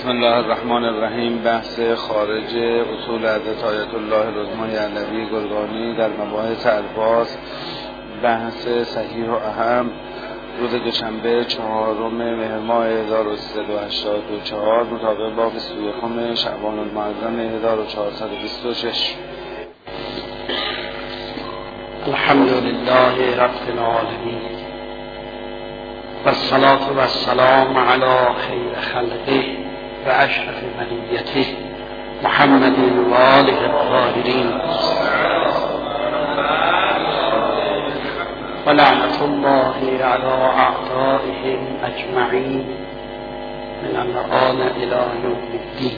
بسم الله الرحمن الرحیم. بحث خارج اصول حضرت آیت الله العظمی علوی گلگانی در مباحث الفاظ، بحث صحیح و اهم، روز دوشنبه 4 مهر ماه 1384 مطابق با 21 شعبان المعظم 1426. الحمد لله رب العالمین و الصلاة و السلام علی خیر خلقه و اشرف بریته محمد و آله الطاهرین و لعنت الله علی اعدائهم اجمعین من الآن الی یوم الدین.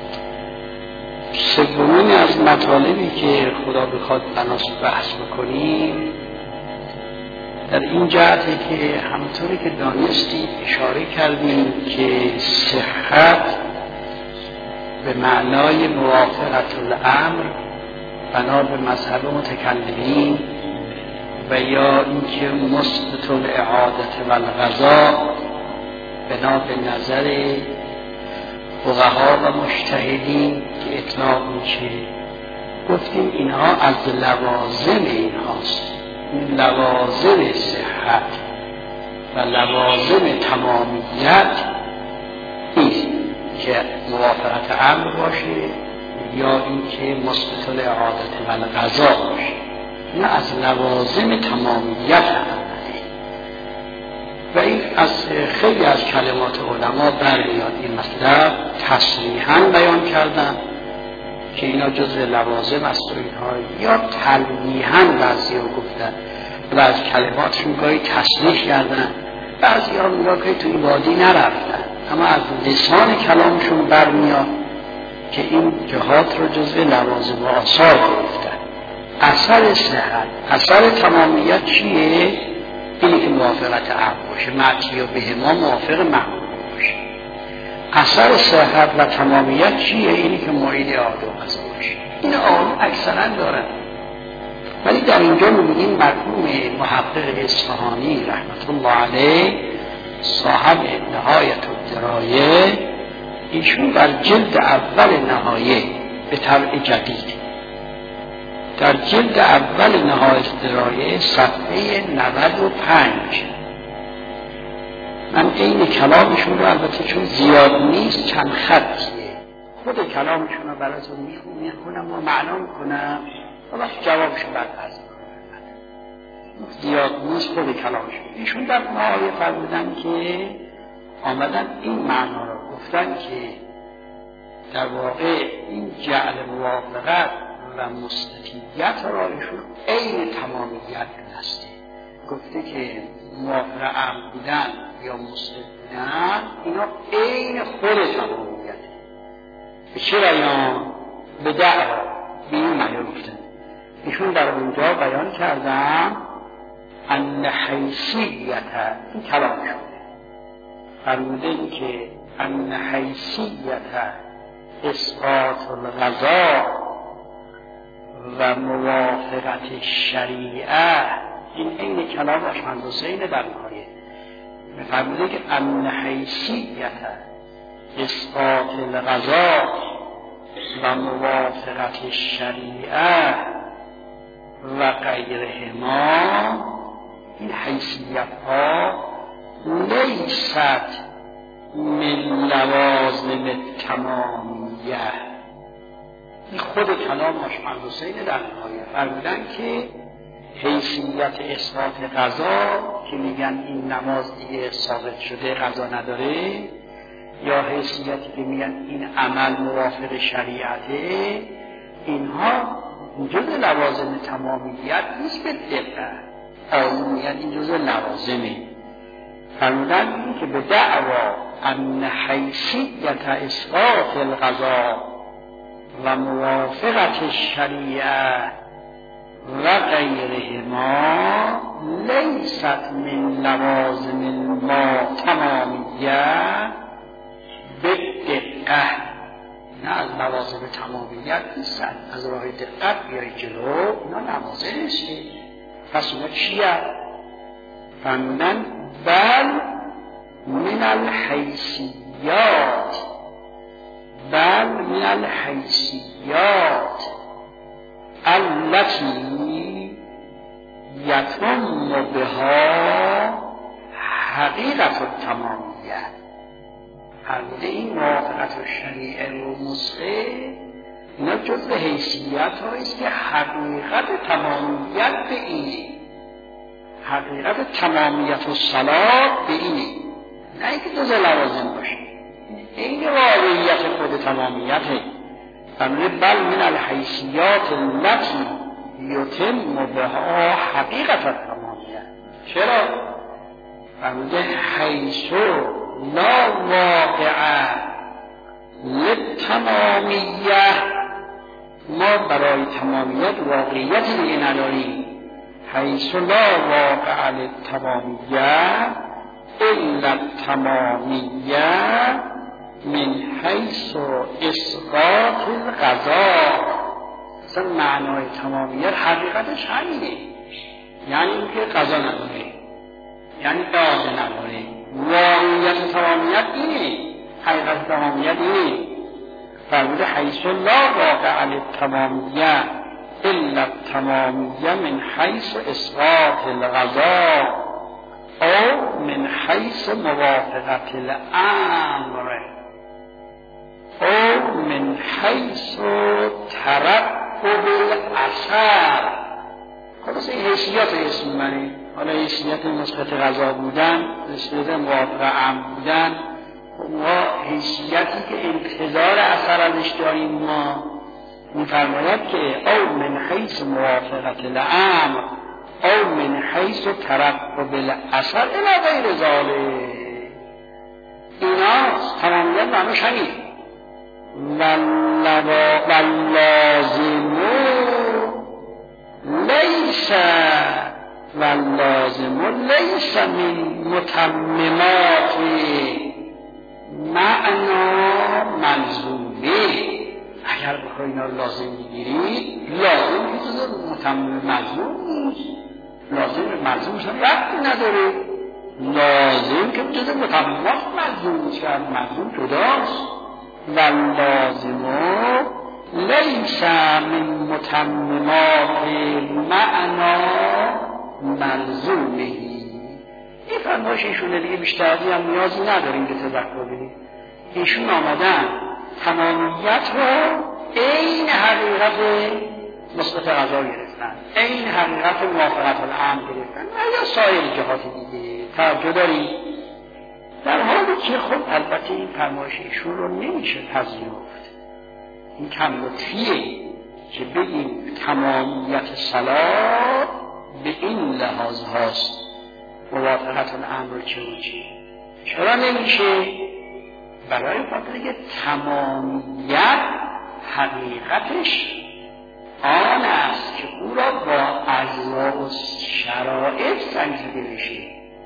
سومین از مطالبی که خدا بخواد بناس بحث بکنیم در این جهته که همونطوری که دانستید اشاره کردیم که صحت به معنای موافقت الامر بنا به مذهب متکلمین و یا اینکه مثبت الاعاده و القضا بنا به نظر فقها و مجتهدین که اطلاق میشه، گفتیم اینها از لوازم اینهاست. این لوازم صحت و لوازم تمامیت نیست که موافقت امر باشه یا اینکه مثبت الاعاده و القضا باشه. این از لوازم تمامیت هست و این از خیلی از کلمات علما برمیاد. این مطلب تصریحاً بیان کردن که اینا جزء لوازم است و اینها، یا تلویحاً بعضی ها گفتن و از کلماتشون گاهی تصریح کردن، بعضی ها میگن که تو این وادی نرفتن، اما از لسان کلامشون برمیاد که این جهات رو جزء لوازم و آثار گرفتن. اثر صحت، اثر تمامیت چیه؟ اینی که موافقت امر باشه، معطی و به ما موافق معمول باشه. اثر صحت و تمامیت چیه؟ اینی که معید اعاده و قضا باشه. این آن اکثرا دارن، ولی در اینجا می‌بینیم مرحوم محقق اصفهانی رحمت الله علیه صاحب نهایت الدرایه، ایشون در جلد اول نهایه به طبع جدید در جلد اول نهایت الدرایه صفحه 95 من این کلامشون رو البته چون زیاد نیست چند خطیه خود کلامشون رو براتون میخونم و معنا میکنم و وقت جوابشون بعد از زیاد نیست. خود کلامشون ایشون در نهایه فرمودن که آمدن این معنا رو گفتن که در واقع این جعل موافقت و مستطیعیت را ایشون عین تمامیت دسته. گفته که موافق امر بودن یا مستطیع بودن اینا عین خود تمامیته. به چه بیان؟ به دعوا، به این معنی گفتن. ایشون در اونجا بیان کردن ان حیثیت، این کلام شده فرمودن که ان حیثیت اسقاط القضا و موافقت شریعه، این عین کلام اشمند حسین در نهایه می‌فرموده که ان حیثیت اسقاط القضا و موافقت شریعه و غیرهما، این حیثیت ها لیست من لوازم تمامیه. این خود کلام اشمند حسین در نهایه فرمودن که حیثیت اثبات قضا که میگن این نماز دیگه ثابت شده قضا نداره، یا حیثیتی که میگن این عمل موافق شریعته، اینها جزء لوازم تمامیت نیست به دقت. آیون میگن این جزء لوازمه. فرمودن که به دعوا ان حیثیت اثبات القضا و موافقت شریعه و غیرهما لیست من لوازم ما تمامیت به دقت، نه از لوازم تمامیت نیستن. از راه دقت بیایی جلو، اینا لوازم نیسته. پس اونا چیه؟ فرمودن بل من الحیثیات الحیثیات التي یتم بها حقیقت التمامیت. فرموده این موافقت الشریع و مسقه اینا جزء حیثیت هاییست که حقیقت تمامیت به اینه، حقیقت تمامیت الصلاة به اینه، نه اینکه جزء لوازم باشه، این واقعیت خود تمامیته. فرموده بل من الحیثیات التي یتم بها حقیقت التمامیت. چرا؟ فرموده حیث لا واقع للتمامیه، ما برای تمامیت واقعیتی دیگه نداریم. حیث لا واقع للتمامیه الا التمامیه من حیث اسقاط القضاء. اصلا معنای تمامیت حقیقتش همینه، یعنی اینکه قضا نداره، یعنی قاضی نداره. واقعیت تمامیت اینه، حقیقت تمامیت اینه. فرموده حیث لا واقع للتمامیه الا التمامیه من حیث اسقاط القضاء او من حیث موافقت الامر او من حیث ترقب الاثر. خلاص این حیثیات اسم منه. حالا حیثیت مثبت قضا بودن، حیثیت موافق امر بودن، ما حیثیتی که انتظار اثر ازش داریم ما می‌فرماید که او من حیث موافقت الامر او من حیث ترقب الاثر الی غیر ذلک. ایناست تمامیت معنیش همین. واللازم لیس من متممات معنا ملزومه. اگر بخوای اینا لازم بگیرید، لازم که جزء متمم ملزوم نیست، لازم به ملزومش هم ربطی نداره، لازم که جزء متممات ملزوم نیست، ملزوم جداست. واللازم لیس من متممات معنا ملزومه. این فرمایش ایشونه دیگه بیشتر هم نیازی نداریم که تذکر بدیم. ایشون آمدن تمامیت رو این حقیقت مثبت قضا گرفتن، این حقیقت موافقت الامر گرفتن و یا سایر جهات دیگه. توجه دارید؟ در حالی که خب البته این فرمایش ایشون رو نمیشه پذیرفت. این کم لطفیه که بگیم تمامیت صلاة به این لحاظ هاست، موافقت الامر چه و چه. چرا نمیشه؟ برای خاطر که تمامیت حقیقتش آن است که او را با اجزا و شرایط سنجیده بشه.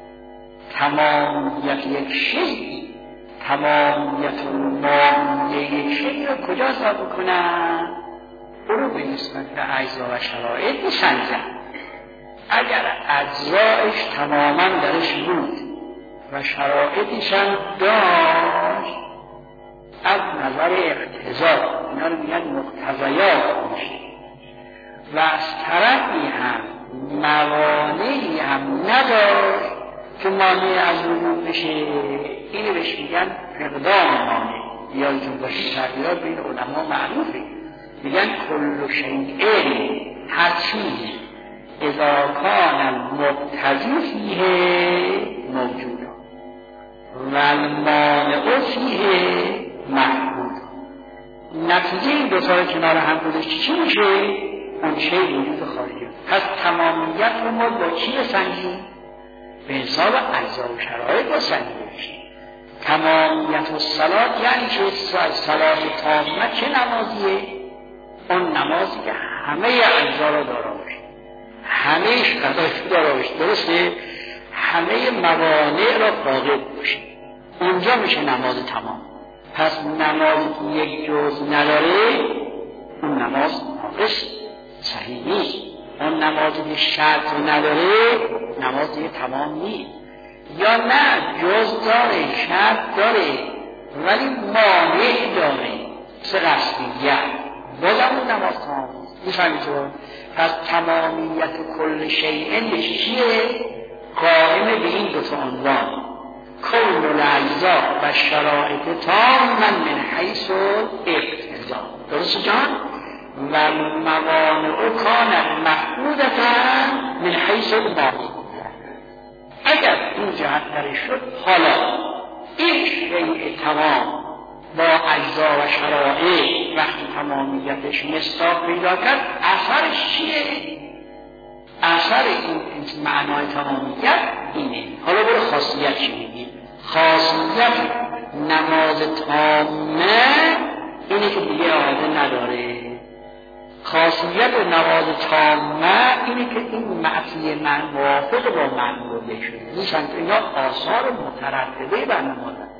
تمامیت یک شیء، تمامیت ماهیه یک شیء را کجا حساب بکنن؟ او رو به نسبت به اجزا و شرایط بسنجن. اگر اجزایش تماما درش بود و شرایطش هم داشت، از نظر اقتضا اینا رو میگن مقتضیات میشه و از طرفی هم موانعی هم نداشت که مانع از وجود بشه، اینو بهش میگن فقدان مانع. یادتون باشه تعبیرات بین علما معروفه، میگن کل شیء هر چیزی اذا کان المقتضی فیه موجود و المانع فیه محمود. نتیجه این دو تا کنار هم گذاشت چی میشه؟ اون شیء وجود خارجی. پس تمامیت رو ما با چی بسنجیم؟ به حساب اجزا و شرایط بسنجیم. تمامیت الصلاة یعنی که صلاة تامه چه نمازیه؟ اون نمازی که همه اجزا را دارا باشه، همهش قضایش دارا باشه، درسته؟ همه موانع را فاقد باشه، اونجا میشه نماز تمام. پس نمازی که یک جز نداره اون نماز ناقص، صحیح نیست. اون نمازی که شرط نداره نماز دیگه تمام نیست. یا نه جز داره، شرط داره ولی مانع داره، سه قصدیت بازم اون نماز تمام میفهمید تو؟ پس تمامیت کل شیء چیه؟ قائم به این دوتا عنوان کل الاجزاء و شرایط تاما من حیث اقتضا. درست جان؟ و موانع کانت محمودتا من حیث الماهیت. اگر این جهت درش شد حالا این شیء تمام با اجزا و شرایط وقتی تمامیتش مصداق پیدا کرد اثرش چیه؟ اثر این معنای تمامیت اینه. حالا برو خاصیت چی میگیم؟ خاصیت نماز تامه اینه که دیگه اعاده نداره. خاصیت نماز تامه اینه که این معصیه من موافق با معمول بشه. میشن که اینا آثار مترتبه بر نمازن.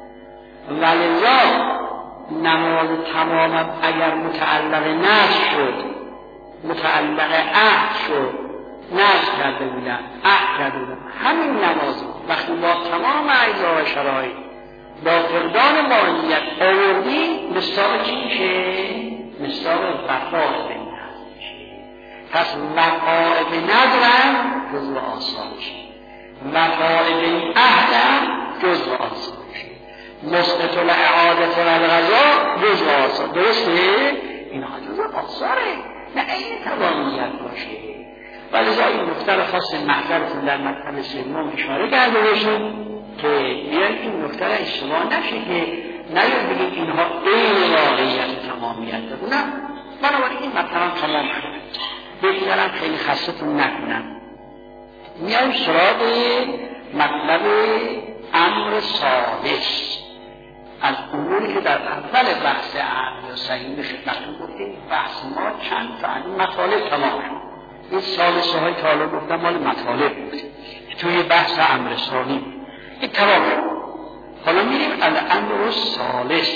ولذا نماز تمام اگر متعلق نسخ شد، متعلق عهد شد، نسخ کرده بودن، عهد کرده بودن، همین نماز وقتی با تمام اجزا و شرایط با فقدان ماهیت آوردی مصداق چی میشه؟ مصداق وفا به نظر میشه. پس وفا به نظرم جزو آثار میشه، وفا به عهدم جزو آثار میشه، مسقط الاعاده والغذا جزو آثار. درسته؟ اینها جزو آثاره، نه این تمامیت باشه. ولذا این نکته را خاص محضرتون در مطلب سوم اشاره کرده باشیم که بیان این نکته را اشتباه نشه که نیاد بگید اینها این واقعیت تمامیت داره. نه، بنابراین این مطلب تمام شد. بگذارم خیلی خستتون نکنم. میایم سراغ مطلب امر ثالث از اموری که در اول بحث امر صحیح خدمتتون گفتیم. بحث ما چند تا از مطالب تمام شد. این ثالثه های تا حالا گفتم مال مطالب بود توی بحث امر ثانی این تمام شد. حالا میریم از امر ثالث.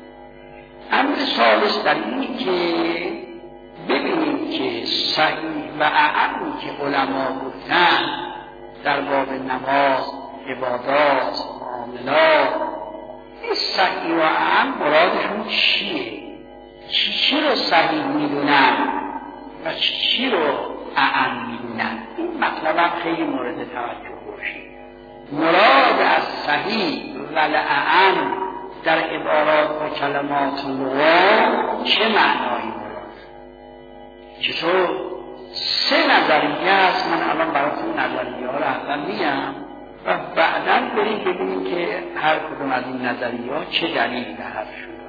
امر ثالث در اینی که ببینیم که صحیح و اعمی که علما گفتن در باب نماز، عبادات، معاملات، این صحیح و اعم مرادشون چیه؟ چی رو صحیح میدونن و چی رو اعم میدونن؟ این مطلب هم خیلی مورد توجه باشه. مراد از صحیح و اعم در عبارات و کلمات لغات چه معنایی مراد؟ چطور؟ سه نظریه است. من الان براتون نظریه ها رو اول میگم و بعدا بریم ببینیم که هر کدوم از این نظریه ها چه دلیل به حرف شده.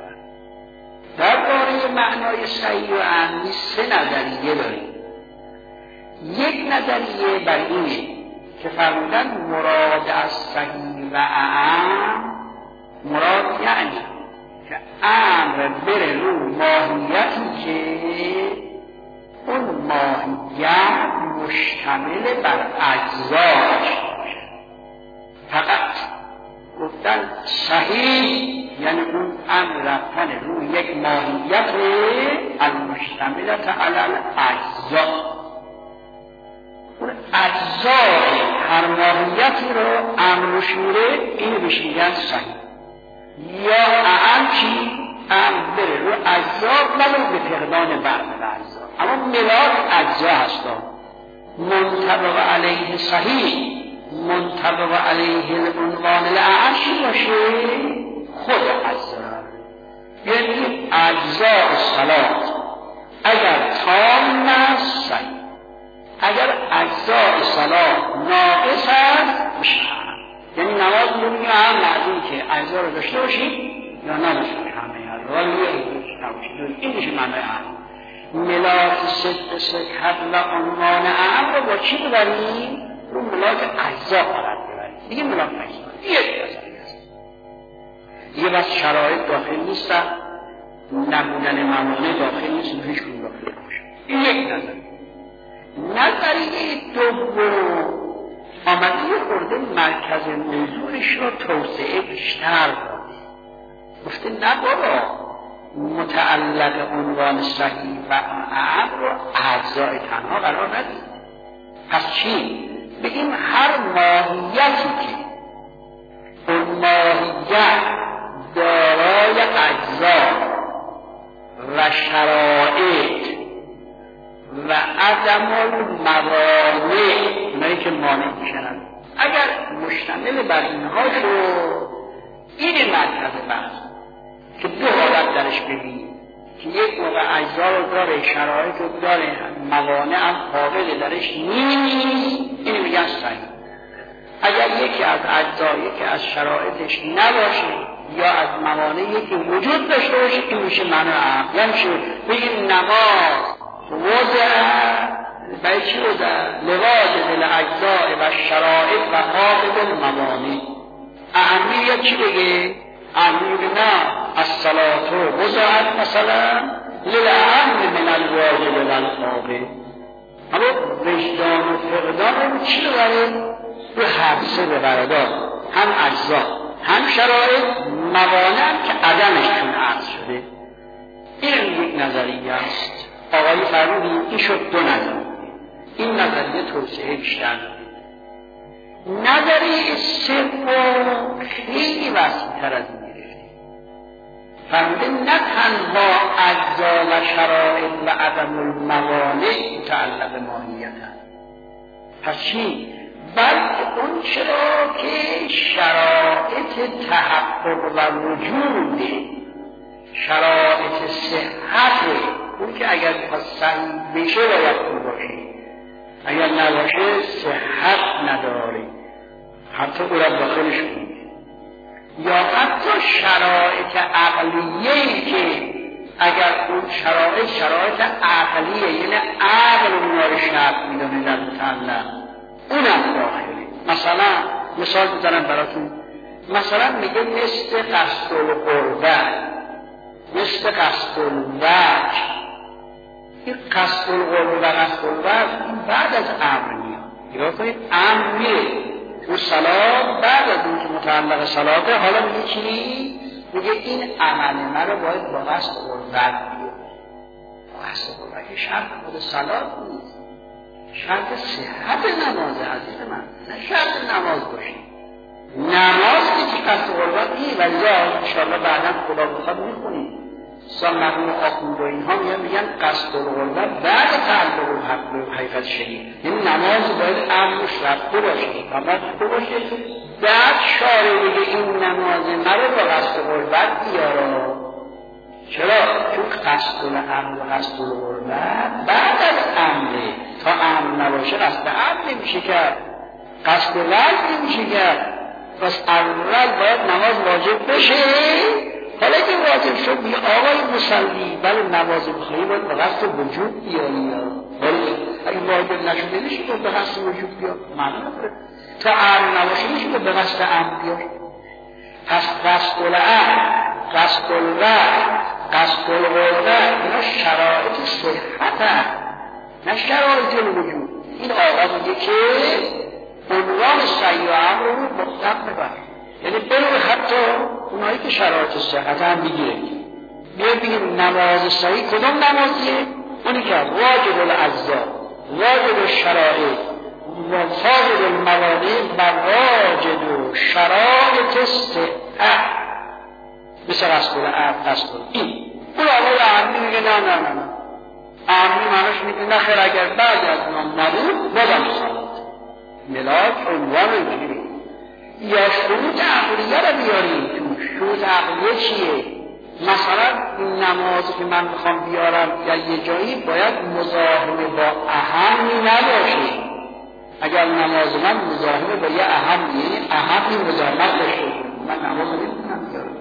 درباره معنای صحیح و اعم سه نظریه داریم. یک نظریه بر اینه که فرمودن مراد از صحیح و اعم مراد یعنی که امر بره رو ماهیتی که اون ماهیت مشتمل بر اجزاش باشه. فقط گفتن صحیح یعنی اون امر رفتن رو یک ماهیت المشتملت علی الاجزا. اون اجزای هر ماهیتی رو امر شوره اینو بهش میگن صحیح. یا اعم چی؟ امر بره رو اجزا ولو به فقدان بعض اجزا، اما ملاک اجزا هستا. منطبق علیه صحیح منطبق علیه العنوان الاعم چی باشه؟ خود اجزا. یعنی اجزا صلات اگر تام است صحیح، اگر اجزاء صلات ناقص است میشه. یعنی نماز دنیا هم لازم که اجزا رو داشته باشید یا نداشته همه اجزا این میشه معنی اعم. ملاک صحت و عنوان اعم رو با چی ببریم؟ رو ملاک اجزا قرار ببریم. دیگه ملاک اجزا یک نظریه است. دیگه بس شرایط داخل نیستن، نبودن موانع داخل نیست، هیچ کدوم داخل نمیشه. این یک نظریه. نظریه دوم آمده خورده مرکز نزولش را توسعه بیشتر داده. گفته نه بابا، متعلق عنوان صحیح و اعم رو اجزای تنها قرار ندید. پس چی؟ بگیم هر ماهیتی که اون ماهیت دارای اجزا شرایط و عدم الموانع، اونایی که مانع میشن، اگر مشتمل بر اینها شد، این مرکز بحث که دو حالت درش ببینیم که یک موقع اجزا رو داره، شرایط رو داره، موانع هم قابل درش نیست، این میگن صحیح. اگر یکی از اجزا، یکی از شرایطش نباشه یا از موانع یکی وجود داشته باشه، این میشه منع عقل. یعنی چی؟ بگیم نماز وضع برای چی وضع؟ لواجب الاجزاء و شرایط و قابل الموانع. اهمیت چی بگه؟ اهمیت نه الصلاة وضعت مثلا للأهم من الواجب والقابل. اما وجدان و فقدان رو چی ببره؟ رو حبسه ببره، هم اجزا هم شرایط، موانع که عدمشون عرض شده. این یک نظریه است. آقای فرمودی این شد دو نظریه. این نظریه توسعه بیشتر داره. نظریه سوم خیلی وسیع‌تر از این گرفته. فرموده نه تنها اجزا و شرایط و عدم الموانع متعلق ماهیتن. پس چی؟ بلکه اون چرا که شرایط تحقق و وجود، شرایط صحت، اون که اگر صحیح بشه باید اون باشه، اگر نباشه صحت نداره، حتی او را داخلش کنید. یا حتی شرایط عقلیه‌ای که اگر اون شرایط عقلیه، یعنی عقل اونها رو شرط میدونه در متعلق، اونم داخله. مثال بزنم براتون. مثلا میگه مثل قصد القربه، مثل قصد الوجه. این قصد القربه و قصد الوجه این بعد از امر میاد. نگاه کنید، امر میره و صلات بعد از اون که متعلق صلاته، حالا میگه چی؟ میگه این عمل من رو باید با قصد الوجه بیاد. قصد الوجه شرط خود صلات نیست، شرط صحت نمازه عزیز من، نه شرط نماز باشه. نماز که قصد قربت نیست، ولی انشاءالله بعدا خدا بخواد میخونیم. مرحوم آخوند و اینها میگن قصد القربت بعد تعلق الحق و حقیقت شدید. این نماز باید امرش رفته باشه، رفته باشه. بعد شارع بگه این نماز مرا با قصد قربت بیاره. چرا؟ چون قصد الامر و قصد القربت بعد از امره، تا امر نباشه قصد امر نمیشه کرد، قصد الوجه نمیشه کرد. پس اول باید نماز واجب بشه. حالا که واجب شد میگه آقای مصلی بله نماز بخوایی باید به قصد وجود بیایی، ولی اگه واجب نشده نشه که به قصد وجود بیاد، معنی نداره. تا امر نباشه میشه که به قصد امر بیاد. پس قصد الامر، قصد الوجه، قصد القربه اینا شرایط صحت هست، نه شرایط الوجود. این آقا میگه که عنوان سعی و امر رو مطلق ببر، یعنی بلو حتی اونایی که شرایط صحت هم بگیره. بگیم نماز صحیح کدوم نمازیه؟ اونی که واجب الاجزا، واجب الشرائط و واجب الموانع و واجب شرایط صحت، مثل قصد الامر، قصد این. اون آقای امری میگه نه امری معناش میگه نخیر اگر بعد از من نبود بازم صحت ملاک عنوان رو بگیریم. یا شروط عقلیه رو بیاریم. شروط عقلیه چیه؟ مثلا این نمازی که من میخوام بیارم یا یه جایی باید مزاحمه با اهمی نباشه. اگر نماز من مزاحمه با یه اهمی مزاحمت باشه، من نماز نمیتونم بیارم.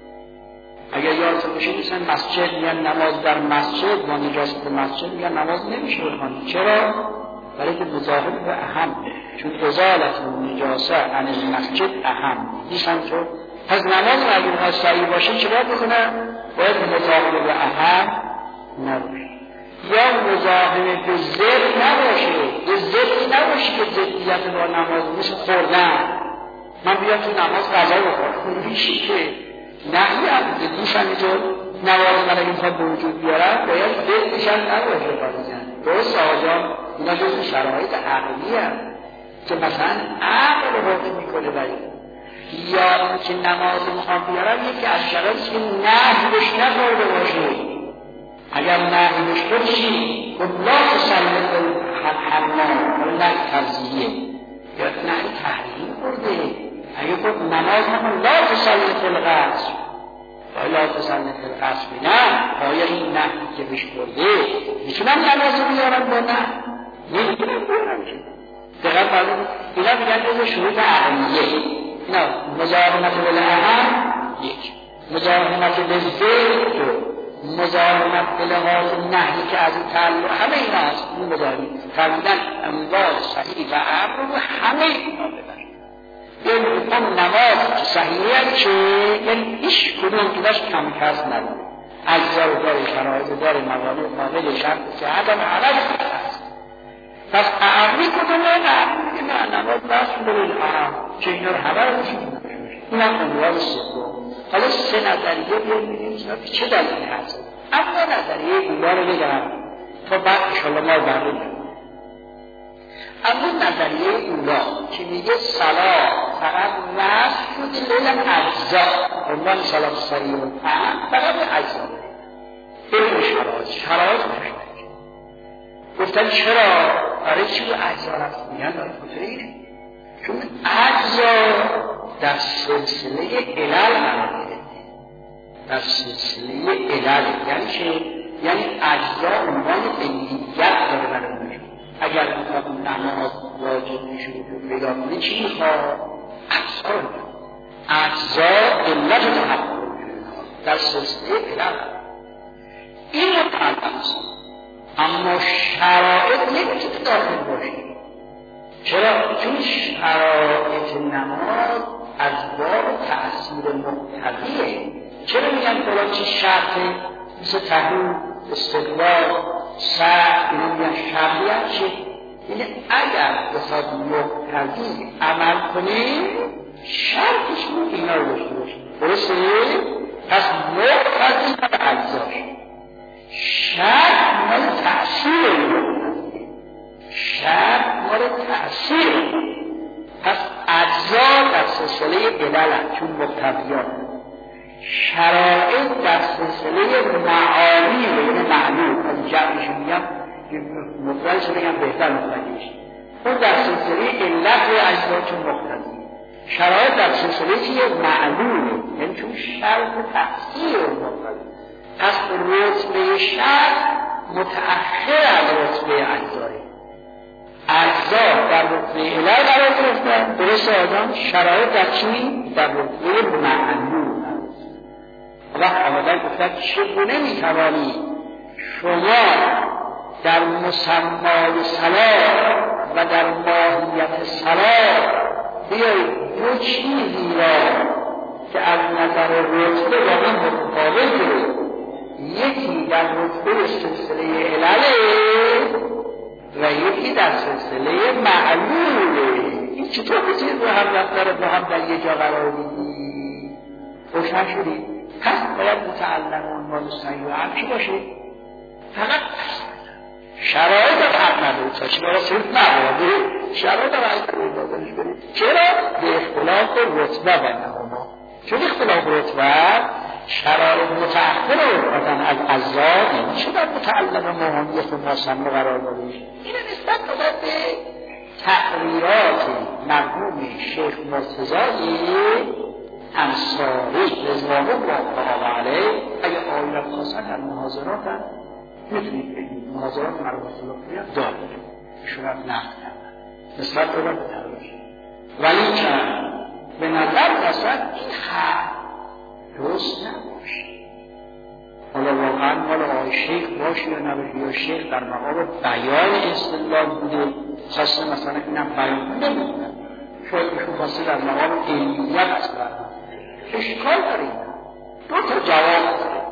اگر یادتون باشه مثلا مسجد میگن نماز در مسجد با نجاست مسجد میگن نماز نمیشه بخوانی. چرا؟ برای که مزاحم به اهم، چون ازالت نجاسه عن المسجد اهم نیستن. تو پس نماز اگه میخواد صحیح باشه چه باید بکنه؟ باید مزاحم به اهم نباشه، یا مزاحم به ضد نباشه. به ضدی نباشه که ضدیت با نماز مثل خوردن. من بیام تو نماز غذا بخورم میشه که نهی هم ضدیش هم اینطور نماز من اگه میخواد به وجود بیارم باید ضدیش هم نباشه. درست آجام اینا جزو شرایط عقلی هم که مثلا عقل حکم میکنه برای یا اون که نماز میخوام بیارم یکی از شرایطی که نهی بهش نخورده باشه. اگر نهی شد چی؟ خب لا تسلط الحمام، ولی نهی تفضیلیه یا نهی تحریم برده. اگر خب نماز همون لا تسلط الغصب، لا تسلط الغصب نه، آیا این نهی که بهش برده میتونم نماز رو بیارم با نه؟ نمیتونم بیارم که دقیق معلوم. اینا میگن جز شروط عقلیه. اینا مزاحمت بالاهم یک، مزاحمت بالذکر دو، مزاحمت بلغات نهی که از این تعلق همه اینا هست. این مزاحمت فرمودن اموال صحیح و امر رو همه اینا ببرید. یعنی اون نماز که صحیحه چه؟ یعنی هیچ کدوم که داشت کم کس نداره، اجزا رو داره، شرایط داره، موانع کامل شرط صحت هم عوض هست. پس اعمی کدومه؟ نه نماز رسم بالحرام که اینا رو همه رو میشونیم. این هم عنوان سوم. حالا سه نظریه ببینیم چه دلیلی هست. اما نظریه اولا رو بگم تا بعد انشاءالله ما برمونیم. اما نظریه اولا که میگه صلاة فقط وصف شده لیلم اجزا، عنوان صلاة صحیح و فقط اجزا ببین شرایط مشترک. گفتن چرا؟ برای چی رو اجزا رفت میگن داره خطره؟ چون اجزا در سلسله علل قرار گرفته، در سلسله علل. یعنی چه؟ یعنی اجزا عنوان علیت داره برای میشه. اگر میخواد نماز واجب میشه و پیدا کنه چی میخواد؟ اجزا رو اجزا علت رو تحقق در سلسله علل. این رو تعلق است. اما شرایط نمیتونه داخل باشه. چرا؟ چون شرایط نماز از باب تأثیر مقتضیه. چرا میگن فلان چی شرطه؟ مثل طهور، استقبال، سعی، اینا میگن شرطیت چه؟ یعنی اگر بخواد مقتضی عمل کنیم شرطش رو اینا رو داشته باشیم. درسته؟ پس مقتضی و اجزاش، شرط مال تأثیر مقتضیه، شرط مال تأثیر. پس اجزا در سلسله علل چون مقتضیات، شرایط در سلسله معانی و این معلوم. از جمعش میگم مفردش بگم بهتر مفردش، اون در سلسله علت و اجزا چون مقتضی، شرایط در سلسله چیه؟ معلومه، یعنی چون شرط تأثیر مقتضی. پس رتبه شرط متأخر از رتبه اجزای. اجزا در رتبه علل قرار گرفتن، درست آدم. شرایط در چی؟ در رتبه معلوم هست. وقت آمدن گفتن چگونه میتوانی شما در مسمای صلاة و در ماهیت صلاة بیایید دو چیزی را که از نظر رتبه با هم متفاوته، یکی در رتبه سلسله علله و یکی در سلسله معلومه. این چطور بسید با هم رفتار با هم در یه جا قرار میدی؟ روشن شدید؟ پس باید متعلم عنوان صحیح و هم چی باشه؟ فقط شرایط حق نداره تا چی باید صرف نباید شرایط حق نداره. چرا؟ به اختلاف رتبه بینهما. چون اختلاف رتبه شرایط متأخر افتادن از اجزا نمیشه در متعلم مهمیت مصمم قرار داده. این نسبت داده به تقریرات مرحوم شیخ مرتضی انصاری رضوان الله تعالی علیه. اگه آیات خاصا در محاضرات هم میتونید بگید محاضرات مرحوم الله داره ایشون هم نقد کردن نسبت دادن به تقریرش، ولی که به نظر رسد این حق درست نباشه. حالا واقعا مال آقای شیخ باشه یا نباشه، یا شیخ در مقام بیان استدلال بوده خاصه مثلا اینم بیان نمیدونم، شاید ایشون خاصه در مقام علمیت است. اشکال داریم. دو تا جواب داره.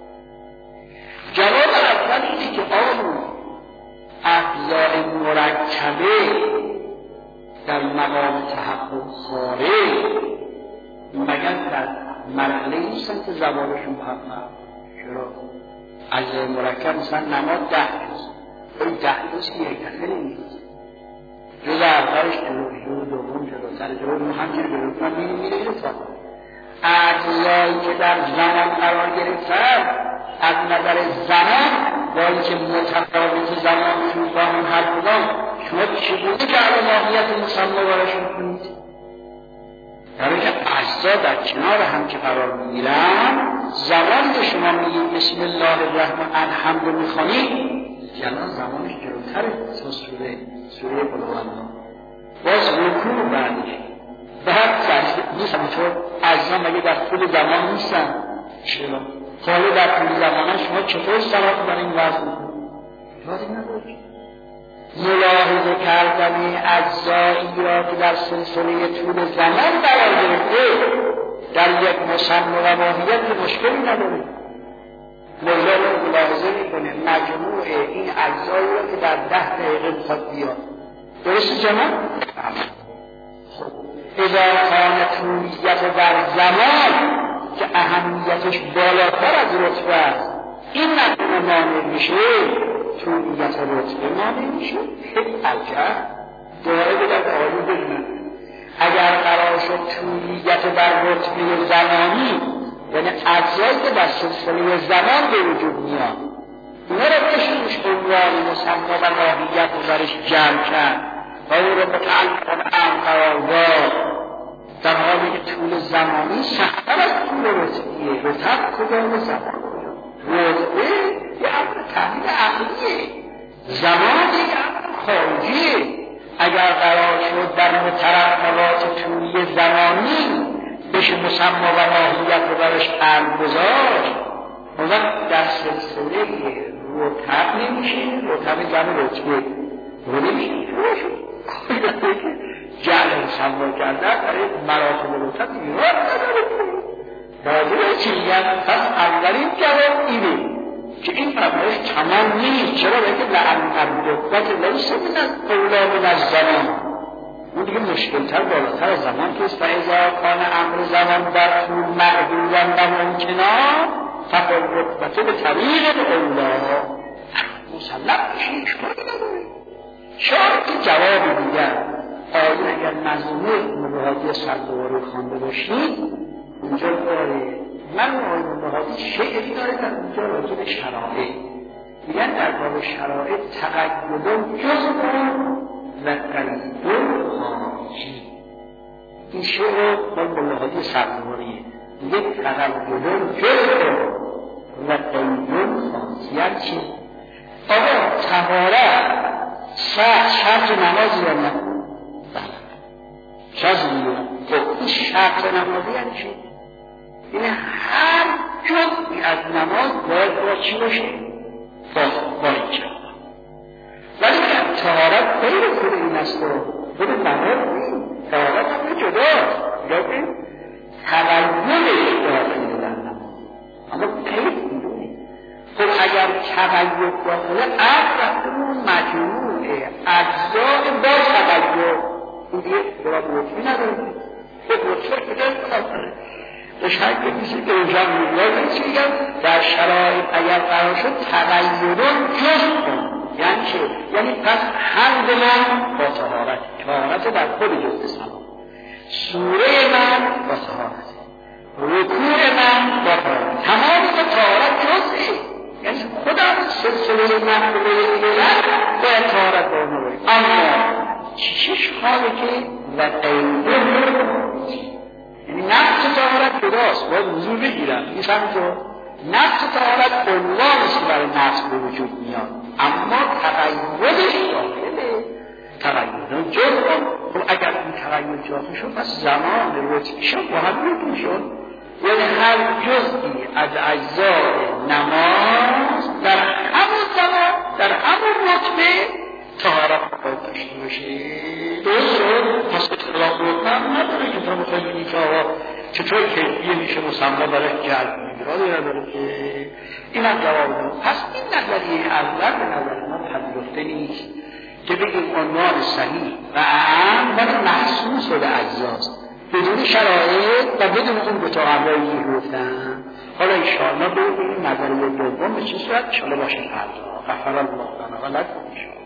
جواب اول اینه که آقا اجزای مرکبه در مقام تحقق خارج مگر در مرحله نیستن که زبانشون محقق. چرا؟ اجزای مرکب مثلا نماز 10 جز، این 10 جز که یک دفعه نمیست، جز اولش جلو دوم جلوتر جلو همچنین جلوتر میره تا اجزایی که در زمان قرار گرفتن از نظر زمان ولی که متفاوت زمانشون با هم هر کدام شما چگونه جعل ماهیت مسمى براش میکنید؟ در اینکه اجزا در کنار هم که قرار میگیرن، زمان که شما میگید بسم الله الرحمن الحمد رو میخوانید، یعنی زمانش جلوتره تا سوره قل هو الله. باز رکوع بعدش بعد نیست همینطور اجزا مگه در طول زمان نیستن؟ چرا؟ حالا در طول زمان شما چطور صلات برای این وضع میکنید؟ لازم ندارید. ملاحظه کردن اجزایی را که در سلسله طول زمان قرار گرفته در یک مسمى و ماهیت مشکلی نداره. مولا رو ملاحظه میکنه مجموع این اجزایی را که در 10 دقیقه میخواد بیاد. درست جمع؟ خب اذا کان طولیت در زمان که اهمیتش بالاتر از رتبه است این نکنه مانع میشه، طولیت رتبه مانع میشه. خیلی عجب داره بدن آیه ببینن اگر قرار شد طولیت در رتبه زمانی یعنی اجزایی که در سلسله زمان به وجود میاد اینا رو بشونش عنوان مسمى و ماهیت رو برش جمع کرد و او رو متعلق امر قرار داد در حالی که طول زمانی سخت‌تر از طول رتبیه. رتب کدام زمان رتبه یه امر تحلیل عقلیه، زمان یه امر خارجیه. اگر قرار شد در مترقبات طولی زمانی بشه مسمى و ماهیت رو برش امر گذاشت، اون وقت در سلسله رتب نمیشه. رتب جمع رتبه رو نمیشه جعل مسمى کردن برای مراتب رتب ایراد نداره. راجعه چی میگن؟ پس اولین جواب اینه که این فرمایش تمام نیست. چرا؟ بگه لعن الرتبة لیس من الاولی من الزمان. اون دیگه مشکلتر بالاتر از زمان که است. فاذا کان امر زمان در طول معدودا و ممکنا فالرتبة به طریق الاولی مسلم بشین اشکالی نداره. شاید جواب دیگر آیه اگر مضمون مباحثی سردواری خوانده باشید اونجا داره من مباحثی شعری داره در اونجا راجع به شرایط میگن در باب شرایط تقیدون جزء و تقیدون خارجی. این شعر با مباحثی سردواریه میگه تقیدون جزء و تقیدون خارجی. یعنی چی؟ آقا طهارت شرط نمازی یا نه؟ شرط نمازی. خب این شرط نمازی یعنی چی؟ یعنی هر جزئی از نماز باید با چی باشه؟ با این شرط. ولی که طهارت غیر خود این است و خود نماز نیست. طهارت هم جداست. یا که تغییرش داخل در نماز اما غیر میدونی. خب اگر تغییر داخله اون مجموع اجزای با تغییر این دیگه برای رتبی نداره. خب رتبه کدام نداره. دشتر که میشه که اینجا میگوید چی میگم در شرایط اگر قرار شد تغییرون جزء کن. یعنی چه؟ یعنی پس حمد من با طهارت در خود جزء سما، سوره من با طهارت، رکوع من با طهارت، تمام با طهارت جزء. یعنی خودم سلسله مقبوله دیگر باید طهارت با اون روی. اما چیش حاله که و قیدون یعنی نفس طهارت جداست باید وضو بگیرن. این همینطور نفس طهارت عنوانیست که برای نفس به وجود میاد اما تغییرش داخله تغییر جزء. خب اگر این تغییر جزء شد پس زمان رتبش با هم یکی شد. یعنی هر جزئی از اجزای نماز در همون زمان در همون رتبه طهارت باید داشته باشه. درست شد؟ پس اختلاف رتبه نداره که تا بخواهی بینی که آقا چطور کیفیه میشه مسمى برای جلب میگرادی نداره که این هم جواب داره. پس این نظریه اول به نظر ما پذیرفته نیست که بگیم عنوان صحیح و اعم برای محسوس و به اجزاست بدون شرایط و بدون اون دو تا قبلایی که گفتن. حالا انشاءالله بگیم نظریه دوم به چه صورت انشاءالله باشه فردا. غفر الله لنا و لکم.